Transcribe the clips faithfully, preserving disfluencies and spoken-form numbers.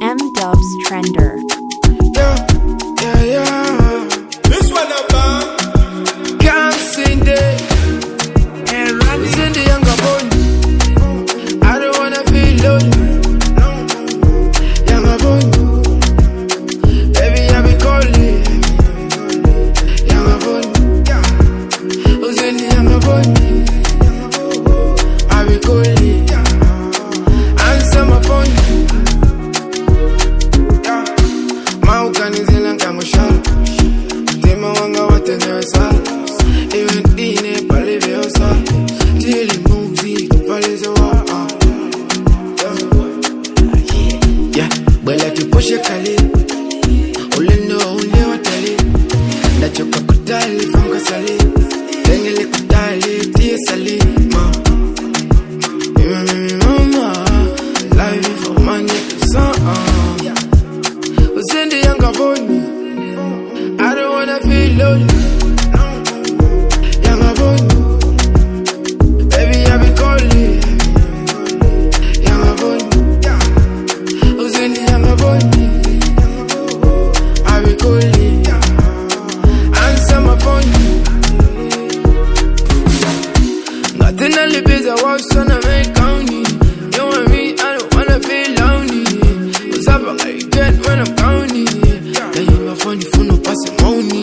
M-Dubs Trender. Yeah, yeah, yeah. This one about can't sing it. And run in the younger boy. I don't wanna feel lonely. Younger boy, baby, I be calling. Younger boy, who's in the younger boy? I be calling. Answer my phone. Maukanizela nkamushalo Tema wanga watengewa Even dine pale veosa Tili muzi tupalize wa Yeah, bwela kiposhe kali Ulendo ule watali Ndachoka kutali funga sali Tengele kutali tie sali Ma Mimi mimi mama Life for money to some Who's in the younger boy? I don't wanna feel lonely. Younger boy, baby, I be calling. Younger boy, who's in the younger boy? I be calling. Answer my phone. Nothing I live is a walk, son of a county. You and me, I don't wanna feel lonely. What's up, I get when I'm counting. Funny for no parsimony.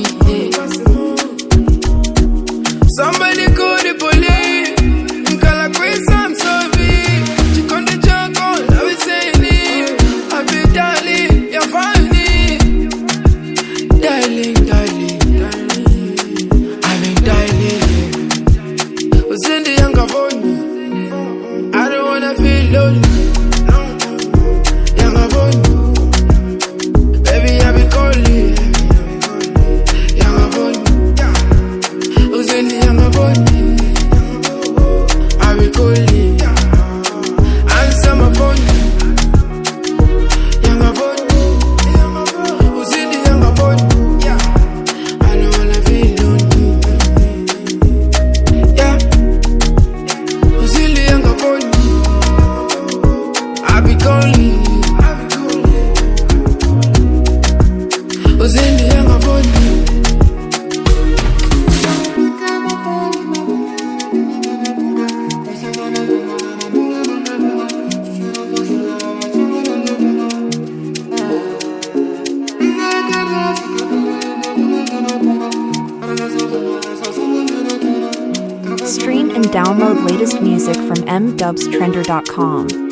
Somebody call the police. Call a quiz, I'm sorry. She con the joke on, I was saying it. I be darling, you're funny. Darling, darling, darling. I been darling. Was in the younger boy. I don't wanna feel lonely. Younger boy, baby, I be calling. Answer my phone. Younger boy, who's in the younger boy? I don't wanna feel lonely. Yeah, who's in the younger boy? I be calling. Who's in the younger boy? Stream and download latest music from m dubs trender dot com.